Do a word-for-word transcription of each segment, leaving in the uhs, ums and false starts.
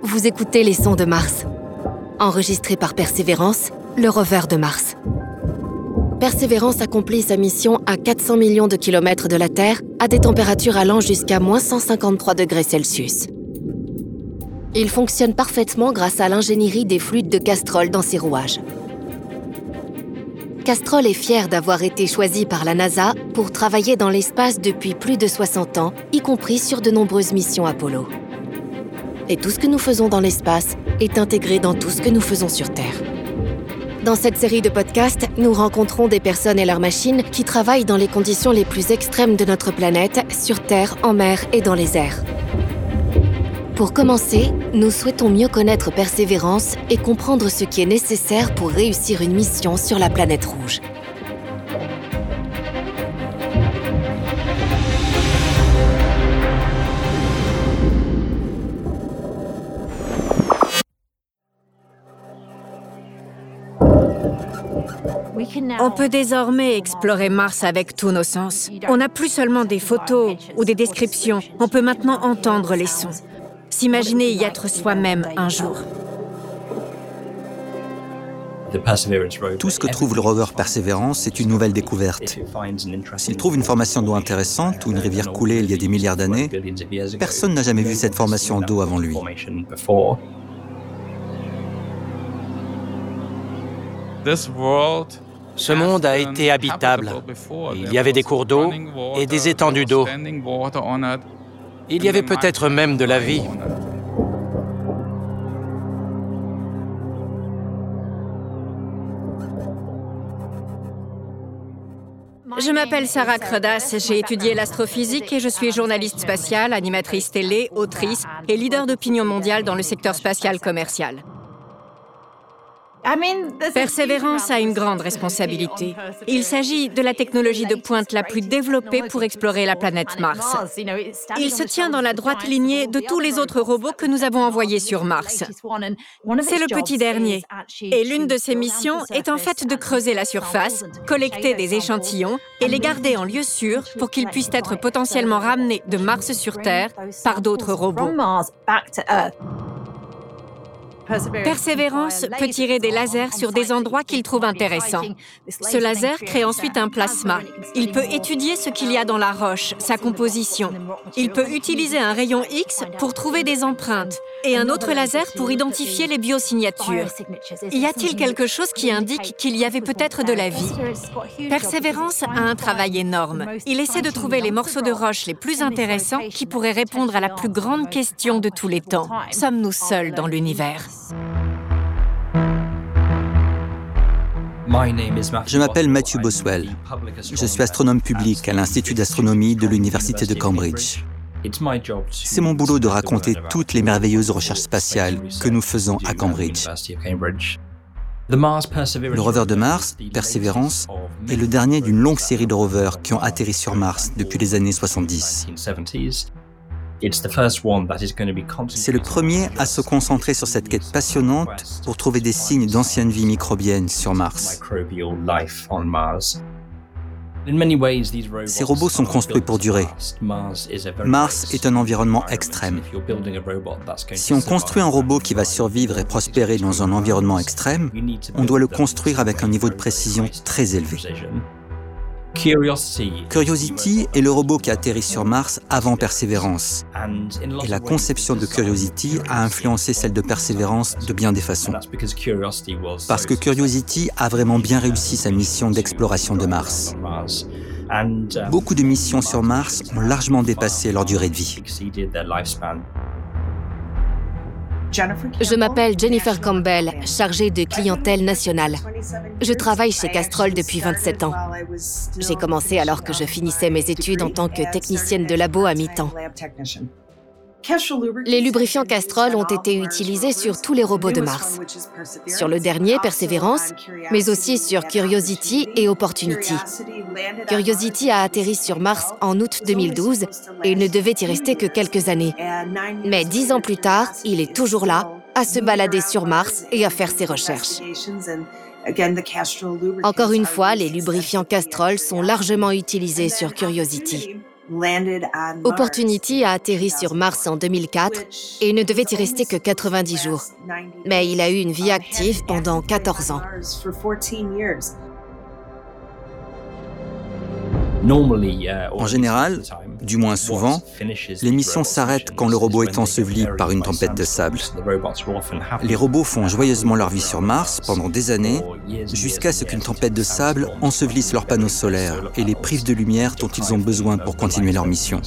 Vous écoutez les sons de Mars, enregistrés par Persévérance, le rover de Mars. Persévérance accomplit sa mission à quatre cents millions de kilomètres de la Terre, à des températures allant jusqu'à moins cent cinquante-trois degrés Celsius. Il fonctionne parfaitement grâce à l'ingénierie des fluides de Castrol dans ses rouages. Castrol est fier d'avoir été choisi par la NASA pour travailler dans l'espace depuis plus de soixante ans, y compris sur de nombreuses missions Apollo. Et tout ce que nous faisons dans l'espace est intégré dans tout ce que nous faisons sur Terre. Dans cette série de podcasts, nous rencontrons des personnes et leurs machines qui travaillent dans les conditions les plus extrêmes de notre planète, sur Terre, en mer et dans les airs. Pour commencer, nous souhaitons mieux connaître Persévérance et comprendre ce qui est nécessaire pour réussir une mission sur la planète rouge. On peut désormais explorer Mars avec tous nos sens. On n'a plus seulement des photos ou des descriptions, on peut maintenant entendre les sons. S'imaginer y être soi-même un jour. Tout ce que trouve le rover Persévérance est une nouvelle découverte. S'il trouve une formation d'eau intéressante ou une rivière coulée il y a des milliards d'années, personne n'a jamais vu cette formation d'eau avant lui. Ce monde a été habitable. Il y avait des cours d'eau et des étendues d'eau. Il y avait peut-être même de la vie. Je m'appelle Sarah Credas, j'ai étudié l'astrophysique et je suis journaliste spatiale, animatrice télé, autrice et leader d'opinion mondiale dans le secteur spatial commercial. Persévérance a une grande responsabilité. Il s'agit de la technologie de pointe la plus développée pour explorer la planète Mars. Il se tient dans la droite lignée de tous les autres robots que nous avons envoyés sur Mars. C'est le petit dernier. Et l'une de ses missions est en fait de creuser la surface, collecter des échantillons et les garder en lieu sûr pour qu'ils puissent être potentiellement ramenés de Mars sur Terre par d'autres robots. Persévérance peut tirer des lasers sur des endroits qu'il trouve intéressants. Ce laser crée ensuite un plasma. Il peut étudier ce qu'il y a dans la roche, sa composition. Il peut utiliser un rayon X pour trouver des empreintes et un autre laser pour identifier les biosignatures. Y a-t-il quelque chose qui indique qu'il y avait peut-être de la vie? Persévérance a un travail énorme. Il essaie de trouver les morceaux de roche les plus intéressants qui pourraient répondre à la plus grande question de tous les temps. Sommes-nous seuls dans l'univers? Je m'appelle Matthew Boswell. Je suis astronome public à l'Institut d'astronomie de l'Université de Cambridge. C'est mon boulot de raconter toutes les merveilleuses recherches spatiales que nous faisons à Cambridge. Le rover de Mars, Persévérance, est le dernier d'une longue série de rovers qui ont atterri sur Mars depuis les années soixante-dix. C'est le premier à se concentrer sur cette quête passionnante pour trouver des signes d'ancienne vie microbienne sur Mars. Ces robots sont construits pour durer. Mars est un environnement extrême. Si on construit un robot qui va survivre et prospérer dans un environnement extrême, on doit le construire avec un niveau de précision très élevé. Curiosity est le robot qui atterrit sur Mars avant Persévérance. Et la conception de Curiosity a influencé celle de Persévérance de bien des façons. Parce que Curiosity a vraiment bien réussi sa mission d'exploration de Mars. Beaucoup de missions sur Mars ont largement dépassé leur durée de vie. Je m'appelle Jennifer Campbell, chargée de clientèle nationale. Je travaille chez Castrol depuis vingt-sept ans. J'ai commencé alors que je finissais mes études en tant que technicienne de labo à mi-temps. Les lubrifiants Castrol ont été utilisés sur tous les robots de Mars. Sur le dernier, Persévérance, mais aussi sur Curiosity et Opportunity. Curiosity a atterri sur Mars en août deux mille douze et il ne devait y rester que quelques années. Mais dix ans plus tard, il est toujours là, à se balader sur Mars et à faire ses recherches. Encore une fois, les lubrifiants Castrol sont largement utilisés sur Curiosity. Opportunity a atterri sur Mars en deux mille quatre et il ne devait y rester que quatre-vingt-dix jours. Mais il a eu une vie active pendant quatorze ans. En général, du moins souvent, les missions s'arrêtent quand le robot est enseveli par une tempête de sable. Les robots font joyeusement leur vie sur Mars pendant des années, jusqu'à ce qu'une tempête de sable ensevelisse leurs panneaux solaires et les prive de lumière dont ils ont besoin pour continuer leur mission.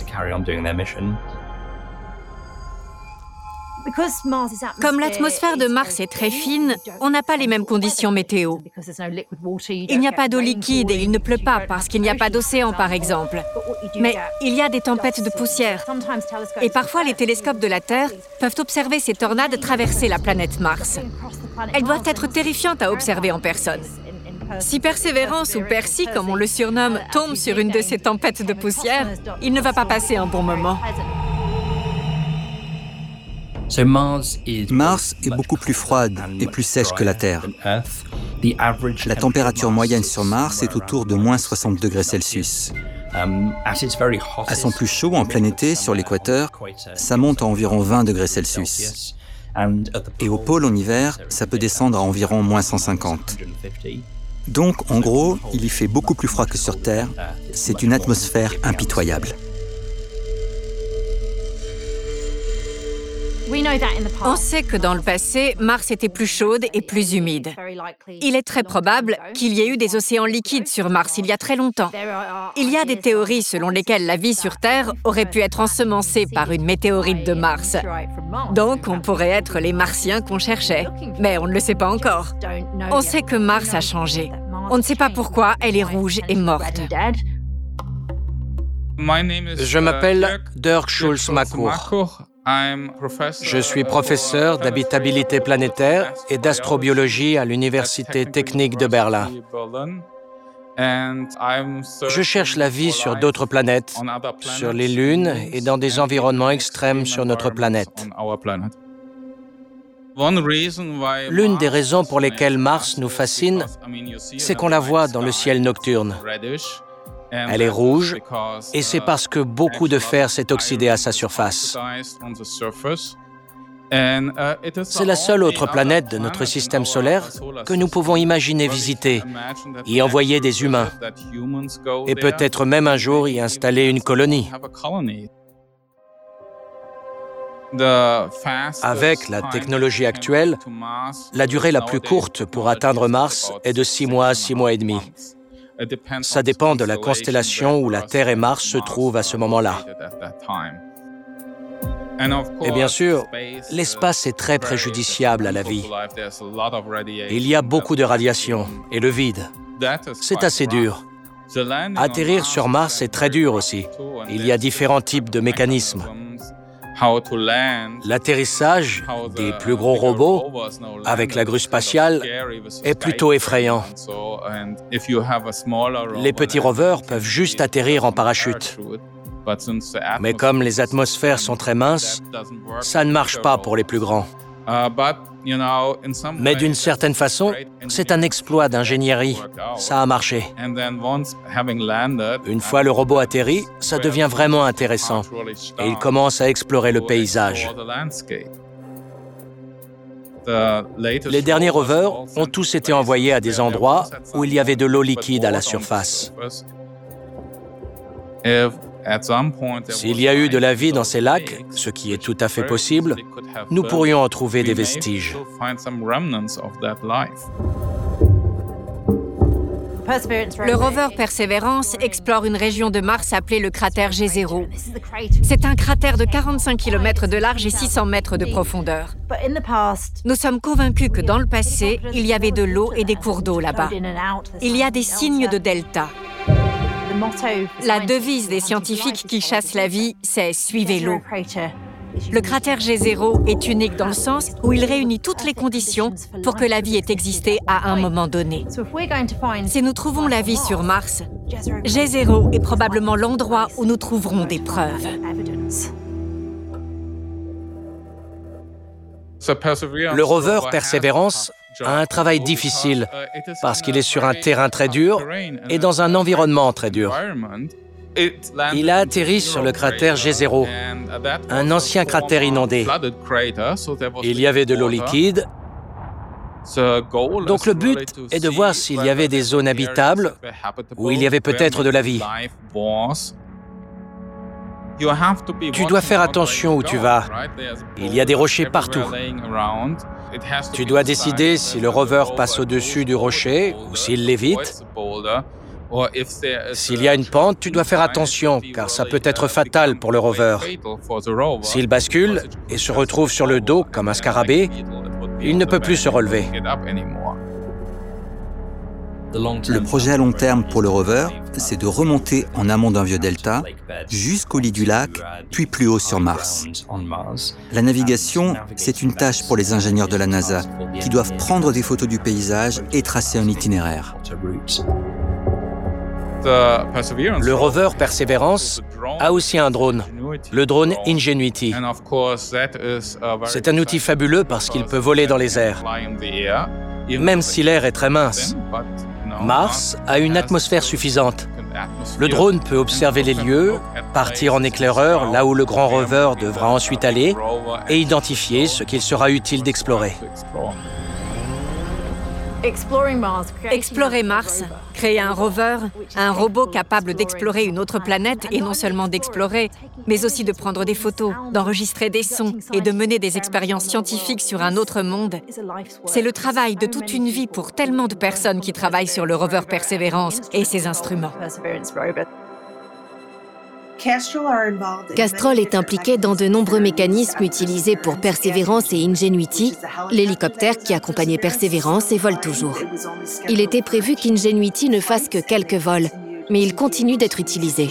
Comme l'atmosphère de Mars est très fine, on n'a pas les mêmes conditions météo. Il n'y a pas d'eau liquide et il ne pleut pas parce qu'il n'y a pas d'océan, par exemple. Mais il y a des tempêtes de poussière. Et parfois, les télescopes de la Terre peuvent observer ces tornades traverser la planète Mars. Elles doivent être terrifiantes à observer en personne. Si Persévérance ou Percy, comme on le surnomme, tombe sur une de ces tempêtes de poussière, il ne va pas passer un bon moment. Mars est beaucoup plus froide et plus sèche que la Terre. La température moyenne sur Mars est autour de moins soixante degrés Celsius. À son plus chaud, en plein été, sur l'équateur, ça monte à environ vingt degrés Celsius. Et au pôle, en hiver, ça peut descendre à environ moins cent cinquante. Donc, en gros, il y fait beaucoup plus froid que sur Terre. C'est une atmosphère impitoyable. On sait que dans le passé, Mars était plus chaude et plus humide. Il est très probable qu'il y ait eu des océans liquides sur Mars il y a très longtemps. Il y a des théories selon lesquelles la vie sur Terre aurait pu être ensemencée par une météorite de Mars. Donc, on pourrait être les Martiens qu'on cherchait. Mais on ne le sait pas encore. On sait que Mars a changé. On ne sait pas pourquoi elle est rouge et morte. Je m'appelle Dirk Schulz-Macour. Je suis professeur d'habitabilité planétaire et d'astrobiologie à l'Université technique de Berlin. Je cherche la vie sur d'autres planètes, sur les lunes et dans des environnements extrêmes sur notre planète. L'une des raisons pour lesquelles Mars nous fascine, c'est qu'on la voit dans le ciel nocturne. Elle est rouge, et c'est parce que beaucoup de fer s'est oxydé à sa surface. C'est la seule autre planète de notre système solaire que nous pouvons imaginer visiter, y envoyer des humains, et peut-être même un jour y installer une colonie. Avec la technologie actuelle, la durée la plus courte pour atteindre Mars est de six mois à six mois et demi. Ça dépend de la constellation où la Terre et Mars se trouvent à ce moment-là. Et bien sûr, l'espace est très préjudiciable à la vie. Il y a beaucoup de radiation et le vide. C'est assez dur. Atterrir sur Mars est très dur aussi. Il y a différents types de mécanismes. L'atterrissage des plus gros robots avec la grue spatiale est plutôt effrayant. Les petits rovers peuvent juste atterrir en parachute. Mais comme les atmosphères sont très minces, ça ne marche pas pour les plus grands. Mais d'une certaine façon, c'est un exploit d'ingénierie. Ça a marché. Une fois le robot atterri, ça devient vraiment intéressant. Et il commence à explorer le paysage. Les derniers rovers ont tous été envoyés à des endroits où il y avait de l'eau liquide à la surface. S'il y a eu de la vie dans ces lacs, ce qui est tout à fait possible, nous pourrions en trouver des vestiges. Le rover Persévérance explore une région de Mars appelée le cratère G zéro. C'est un cratère de quarante-cinq kilomètres de large et six cents mètres de profondeur. Nous sommes convaincus que dans le passé, il y avait de l'eau et des cours d'eau là-bas. Il y a des signes de delta. La devise des scientifiques qui chassent la vie, c'est « Suivez l'eau ». Le cratère G zéro est unique dans le sens où il réunit toutes les conditions pour que la vie ait existé à un moment donné. Si nous trouvons la vie sur Mars, G zéro est probablement l'endroit où nous trouverons des preuves. Le rover Persévérance a un travail difficile parce qu'il est sur un terrain très dur et dans un environnement très dur. Il a atterri sur le cratère G zéro, un ancien cratère inondé. Il y avait de l'eau liquide. Donc le but est de voir s'il y avait des zones habitables où il y avait peut-être de la vie. Tu dois faire attention où tu vas. Il y a des rochers partout. Tu dois décider si le rover passe au-dessus du rocher ou s'il l'évite. S'il y a une pente, tu dois faire attention, car ça peut être fatal pour le rover. S'il bascule et se retrouve sur le dos comme un scarabée, il ne peut plus se relever. Le projet à long terme pour le rover, c'est de remonter en amont d'un vieux delta jusqu'au lit du lac, puis plus haut sur Mars. La navigation, c'est une tâche pour les ingénieurs de la NASA, qui doivent prendre des photos du paysage et tracer un itinéraire. Le rover Perseverance a aussi un drone, le drone Ingenuity. C'est un outil fabuleux parce qu'il peut voler dans les airs, même si l'air est très mince. Mars a une atmosphère suffisante. Le drone peut observer les lieux, partir en éclaireur là où le grand rover devra ensuite aller et identifier ce qu'il sera utile d'explorer. Explorer Mars, créer un rover, un robot capable d'explorer une autre planète et non seulement d'explorer, mais aussi de prendre des photos, d'enregistrer des sons et de mener des expériences scientifiques sur un autre monde. C'est le travail de toute une vie pour tellement de personnes qui travaillent sur le rover Perseverance et ses instruments. Castrol est impliqué dans de nombreux mécanismes utilisés pour Perseverance et Ingenuity, l'hélicoptère qui accompagnait Perseverance et vole toujours. Il était prévu qu'Ingenuity ne fasse que quelques vols, mais il continue d'être utilisé.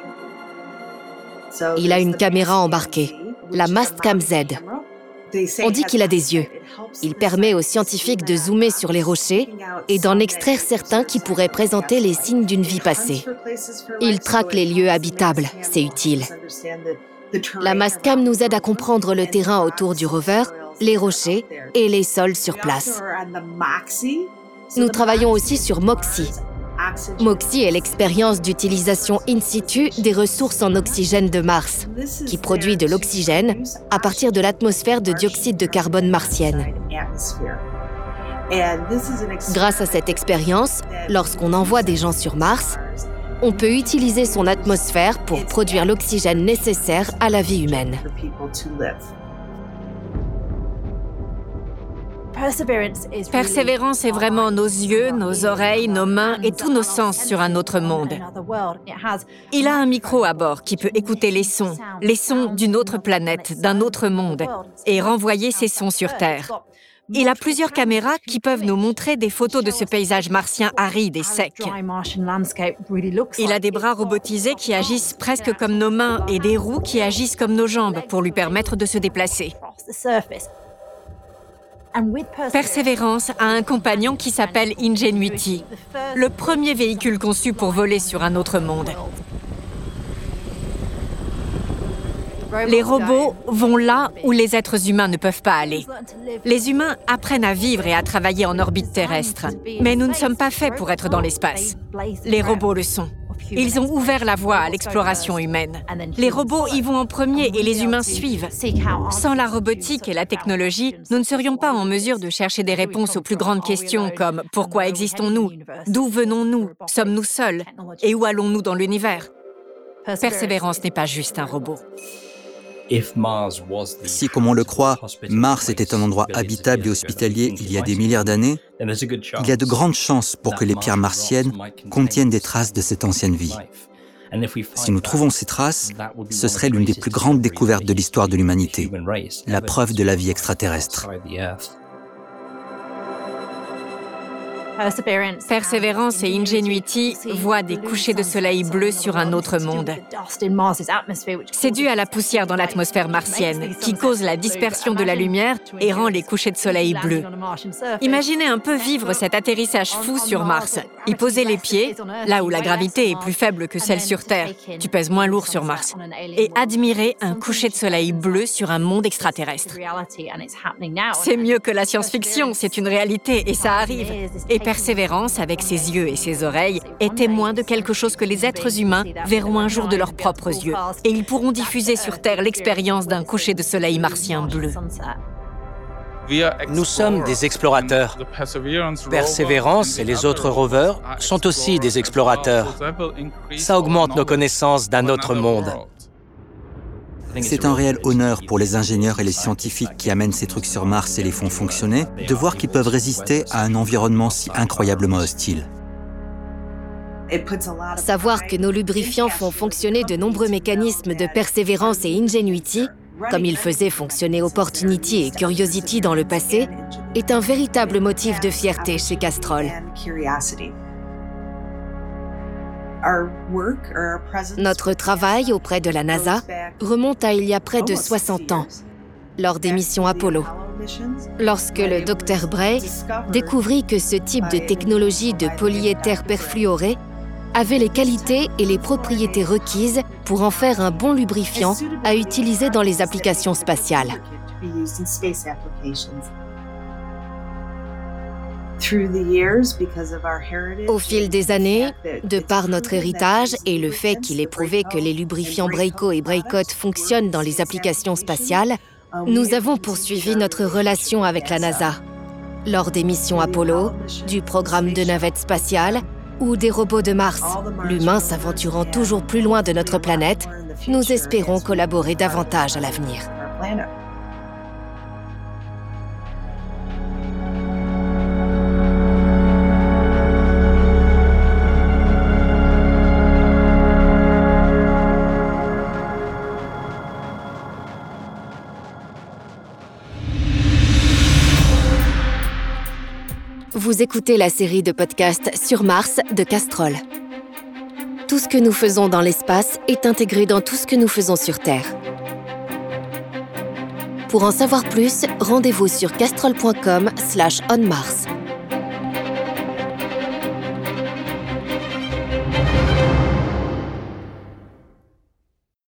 Il a une caméra embarquée, la Mastcam Z. On dit qu'il a des yeux. Il permet aux scientifiques de zoomer sur les rochers et d'en extraire certains qui pourraient présenter les signes d'une vie passée. Il traque les lieux habitables, c'est utile. La Mastcam nous aide à comprendre le terrain autour du rover, les rochers et les sols sur place. Nous travaillons aussi sur MOXIE. MOXIE est l'expérience d'utilisation in situ des ressources en oxygène de Mars, qui produit de l'oxygène à partir de l'atmosphère de dioxyde de carbone martienne. Grâce à cette expérience, lorsqu'on envoie des gens sur Mars, on peut utiliser son atmosphère pour produire l'oxygène nécessaire à la vie humaine. Persévérance est vraiment nos yeux, nos oreilles, nos mains et tous nos sens sur un autre monde. Il a un micro à bord qui peut écouter les sons, les sons d'une autre planète, d'un autre monde, et renvoyer ces sons sur Terre. Il a plusieurs caméras qui peuvent nous montrer des photos de ce paysage martien aride et sec. Il a des bras robotisés qui agissent presque comme nos mains et des roues qui agissent comme nos jambes pour lui permettre de se déplacer. Perseverance a un compagnon qui s'appelle Ingenuity, le premier véhicule conçu pour voler sur un autre monde. Les robots vont là où les êtres humains ne peuvent pas aller. Les humains apprennent à vivre et à travailler en orbite terrestre, mais nous ne sommes pas faits pour être dans l'espace. Les robots le sont. Ils ont ouvert la voie à l'exploration humaine. Les robots y vont en premier et les humains suivent. Sans la robotique et la technologie, nous ne serions pas en mesure de chercher des réponses aux plus grandes questions comme « Pourquoi existons-nous ? D'où venons-nous ? Sommes-nous seuls ? Et où allons-nous dans l'univers ?» Persévérance n'est pas juste un robot. Si, comme on le croit, Mars était un endroit habitable et hospitalier il y a des milliards d'années, il y a de grandes chances pour que les pierres martiennes contiennent des traces de cette ancienne vie. Si nous trouvons ces traces, ce serait l'une des plus grandes découvertes de l'histoire de l'humanité, la preuve de la vie extraterrestre. Persévérance et Ingenuity voient des couchers de soleil bleu sur un autre monde. C'est dû à la poussière dans l'atmosphère martienne, qui cause la dispersion de la lumière et rend les couchers de soleil bleus. Imaginez un peu vivre cet atterrissage fou sur Mars. Y poser les pieds, là où la gravité est plus faible que celle sur Terre. Tu pèses moins lourd sur Mars. Et admirer un coucher de soleil bleu sur un monde extraterrestre. C'est mieux que la science-fiction, c'est une réalité et ça arrive. Et Persévérance, avec ses yeux et ses oreilles, est témoin de quelque chose que les êtres humains verront un jour de leurs propres yeux. Et ils pourront diffuser sur Terre l'expérience d'un coucher de soleil martien bleu. Nous sommes des explorateurs. Persévérance et les autres rovers sont aussi des explorateurs. Ça augmente nos connaissances d'un autre monde. C'est un réel honneur pour les ingénieurs et les scientifiques qui amènent ces trucs sur Mars et les font fonctionner, de voir qu'ils peuvent résister à un environnement si incroyablement hostile. Savoir que nos lubrifiants font fonctionner de nombreux mécanismes de Perseverance et Ingenuity, comme ils faisaient fonctionner Opportunity et Curiosity dans le passé, est un véritable motif de fierté chez Castrol. Notre travail auprès de la NASA remonte à il y a près de soixante ans, lors des missions Apollo, lorsque le docteur Bray découvrit que ce type de technologie de polyéther perfluoré avait les qualités et les propriétés requises pour en faire un bon lubrifiant à utiliser dans les applications spatiales. Au fil des années, de par notre héritage et le fait qu'il est prouvé que les lubrifiants Brayco et Braycott fonctionnent dans les applications spatiales, nous avons poursuivi notre relation avec la NASA. Lors des missions Apollo, du programme de navette spatiale ou des robots de Mars, l'humain s'aventurant toujours plus loin de notre planète, nous espérons collaborer davantage à l'avenir. Vous écoutez la série de podcasts Sur Mars de Castrol. Tout ce que nous faisons dans l'espace est intégré dans tout ce que nous faisons sur Terre. Pour en savoir plus, rendez-vous sur castrol point com slash on mars.